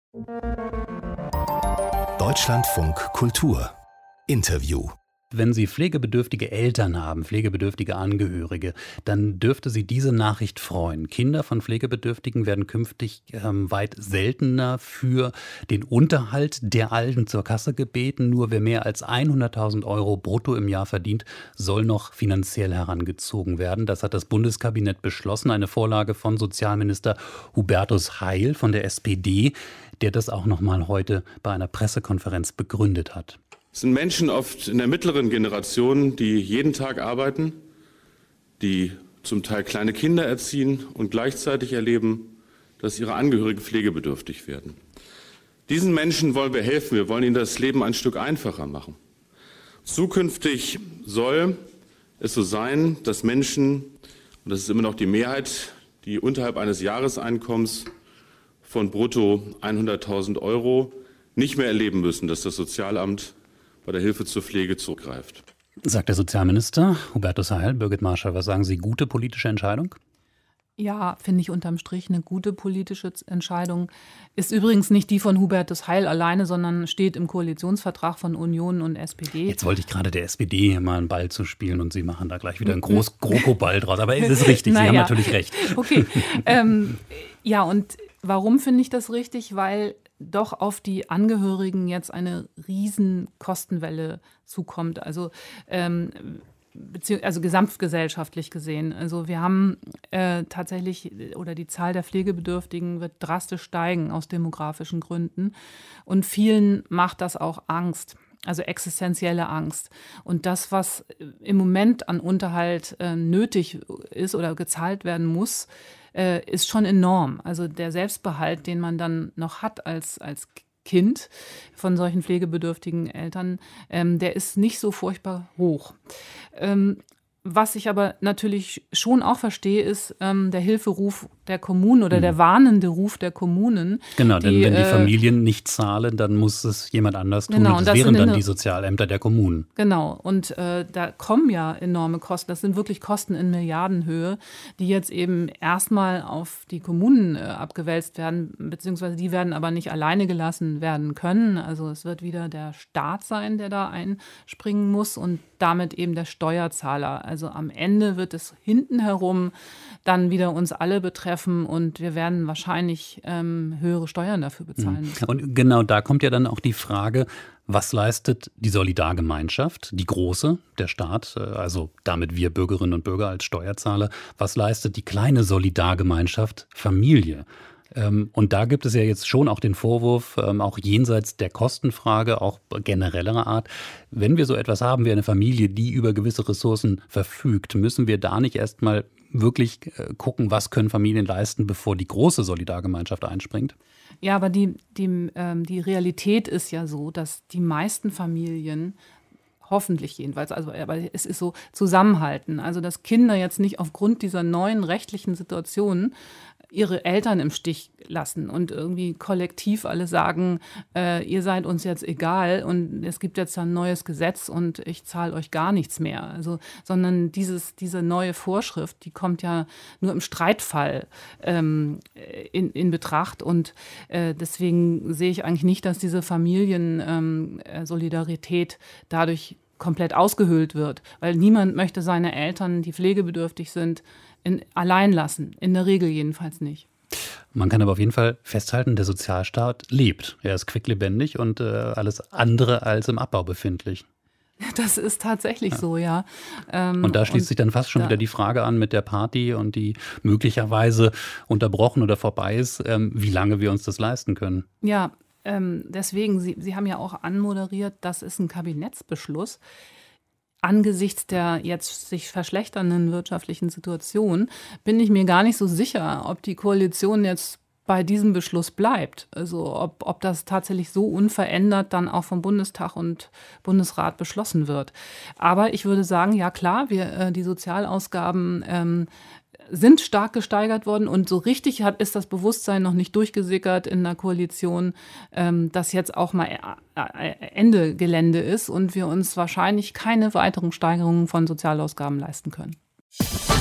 Deutschlandfunk Kultur Interview. Wenn Sie pflegebedürftige Eltern haben, pflegebedürftige Angehörige, dann dürfte Sie diese Nachricht freuen. Kinder von Pflegebedürftigen werden künftig weit seltener für den Unterhalt der Alten zur Kasse gebeten. Nur wer mehr als 100.000 Euro brutto im Jahr verdient, soll noch finanziell herangezogen werden. Das hat das Bundeskabinett beschlossen. Eine Vorlage von Sozialminister Hubertus Heil von der SPD, der das auch noch mal heute bei einer Pressekonferenz begründet hat. Es sind Menschen oft in der mittleren Generation, die jeden Tag arbeiten, die zum Teil kleine Kinder erziehen und gleichzeitig erleben, dass ihre Angehörigen pflegebedürftig werden. Diesen Menschen wollen wir helfen, wir wollen ihnen das Leben ein Stück einfacher machen. Zukünftig soll es so sein, dass Menschen, und das ist immer noch die Mehrheit, die unterhalb eines Jahreseinkommens von brutto 100.000 Euro nicht mehr erleben müssen, dass das Sozialamt bei der Hilfe zur Pflege zurückgreift. Sagt der Sozialminister Hubertus Heil. Birgit Marschall, was sagen Sie, gute politische Entscheidung? Ja, finde ich unterm Strich eine gute politische Entscheidung. Ist übrigens nicht die von Hubertus Heil alleine, sondern steht im Koalitionsvertrag von Union und SPD. Jetzt wollte ich gerade der SPD mal einen Ball zu spielen und Sie machen da gleich wieder einen GroKo-Ball draus. Aber es ist richtig, Sie haben natürlich recht. Okay, ja, und warum finde ich das richtig? Weil doch auf die Angehörigen jetzt eine riesen Kostenwelle zukommt, also gesamtgesellschaftlich gesehen. Also wir haben tatsächlich, oder die Zahl der Pflegebedürftigen wird drastisch steigen aus demografischen Gründen. Und vielen macht das auch Angst, also existenzielle Angst. Und das, was im Moment an Unterhalt nötig ist oder gezahlt werden muss, ist schon enorm. Also der Selbstbehalt, den man dann noch hat als Kind von solchen pflegebedürftigen Eltern, der ist nicht so furchtbar hoch. Was ich aber natürlich schon auch verstehe, ist der Hilferuf der Kommunen oder der warnende Ruf der Kommunen. Genau, denn wenn die Familien nicht zahlen, dann muss es jemand anders tun. Genau, und das wären dann die Sozialämter der Kommunen. Genau, und da kommen ja enorme Kosten. Das sind wirklich Kosten in Milliardenhöhe, die jetzt eben erstmal auf die Kommunen abgewälzt werden, beziehungsweise die werden aber nicht alleine gelassen werden können. Also es wird wieder der Staat sein, der da einspringen muss und damit eben der Steuerzahler. Also am Ende wird es hinten herum dann wieder uns alle betreffen und wir werden wahrscheinlich höhere Steuern dafür bezahlen müssen. Und genau da kommt ja dann auch die Frage, was leistet die Solidargemeinschaft, die große, der Staat, also damit wir Bürgerinnen und Bürger als Steuerzahler, was leistet die kleine Solidargemeinschaft, Familie? Und da gibt es ja jetzt schon auch den Vorwurf, auch jenseits der Kostenfrage, auch generellerer Art, wenn wir so etwas haben wie eine Familie, die über gewisse Ressourcen verfügt, müssen wir da nicht erstmal wirklich gucken, was können Familien leisten, bevor die große Solidargemeinschaft einspringt? Ja, aber die Realität ist ja so, dass die meisten Familien hoffentlich jedenfalls, aber es ist so, zusammenhalten. Also dass Kinder jetzt nicht aufgrund dieser neuen rechtlichen Situation ihre Eltern im Stich lassen und irgendwie kollektiv alle sagen, ihr seid uns jetzt egal und es gibt jetzt ein neues Gesetz und ich zahle euch gar nichts mehr. Also, sondern diese neue Vorschrift, die kommt ja nur im Streitfall in Betracht und deswegen sehe ich eigentlich nicht, dass diese Familiensolidarität dadurch komplett ausgehöhlt wird, weil niemand möchte seine Eltern, die pflegebedürftig sind, allein lassen. In der Regel jedenfalls nicht. Man kann aber auf jeden Fall festhalten, der Sozialstaat lebt. Er ist quicklebendig und alles andere als im Abbau befindlich. Das ist tatsächlich so, ja. Und da schließt sich dann fast schon wieder die Frage an mit der Party und die möglicherweise unterbrochen oder vorbei ist, wie lange wir uns das leisten können. Ja, deswegen, Sie haben ja auch anmoderiert, das ist ein Kabinettsbeschluss. Angesichts der jetzt sich verschlechternden wirtschaftlichen Situation bin ich mir gar nicht so sicher, ob die Koalition jetzt bei diesem Beschluss bleibt. Also ob das tatsächlich so unverändert dann auch vom Bundestag und Bundesrat beschlossen wird. Aber ich würde sagen, ja klar, die Sozialausgaben sind stark gesteigert worden und so richtig ist das Bewusstsein noch nicht durchgesickert in der Koalition, dass jetzt auch mal Ende Gelände ist und wir uns wahrscheinlich keine weiteren Steigerungen von Sozialausgaben leisten können.